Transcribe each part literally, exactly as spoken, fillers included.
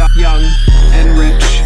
young and rich.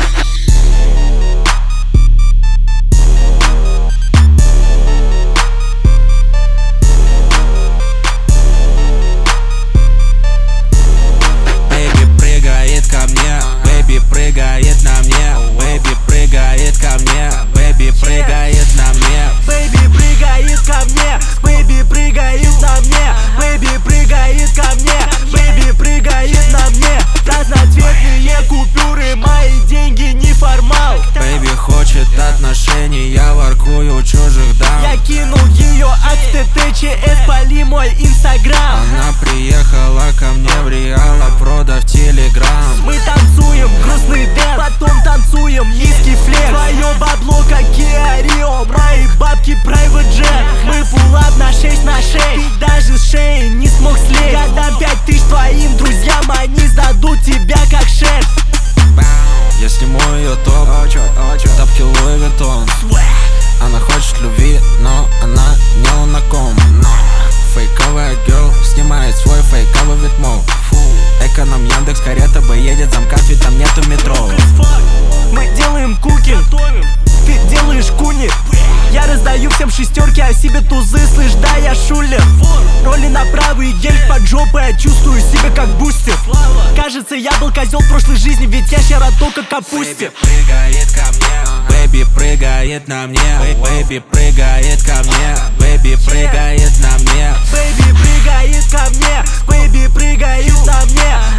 Бэйби прыгает ко мне, бэйби прыгает на мне, бэйби прыгает ко мне, бэйби прыгает на мне. Бэйби прыгает ко мне, бэйби прыгает на мне, бэйби прыгает ко мне, бэйби прыгает на мне. Разноцветные купюры, мои деньги не формал. Бэйби хочет отношений, я воркую чужих дам. Я кинул ее от ТТ, ЧС, поли мой инстаграм. Она приехала ко мне в Реал, продав телеграм. Мы танцуем грустный дэн, потом танцуем низкий флек. Твое бабло как Kia Rio, мои бабки private jet. Мы пулап на шесть на шесть, ты даже с шеи не смог слезть. Я дам пять тысяч твоим друзьям, они сдадут тебя как шерсть. Я сниму ее топ, тапки Луи Виттон. Она хочет любви, но она не лунаком. Фейковая герл снимает свой фейковый витмо. Эконом Яндекс, карета бы едет, замкат, ведь там нету метро. Мы делаем куки, ты делаешь куни. Я раздаю всем шестерки, а себе тузы, слышь, да, я шулер. Роли направо и гель под жопой, я чувствую себя как бустер. Кажется, я был козел в прошлой жизни, ведь я щара только капусте. Бэйби прыгает ко мне, бэйби прыгает на мне, бэйби прыгает ко мне, бэйби прыгает на мне. Бэйби прыгает ко мне, бэйби прыгает на мне,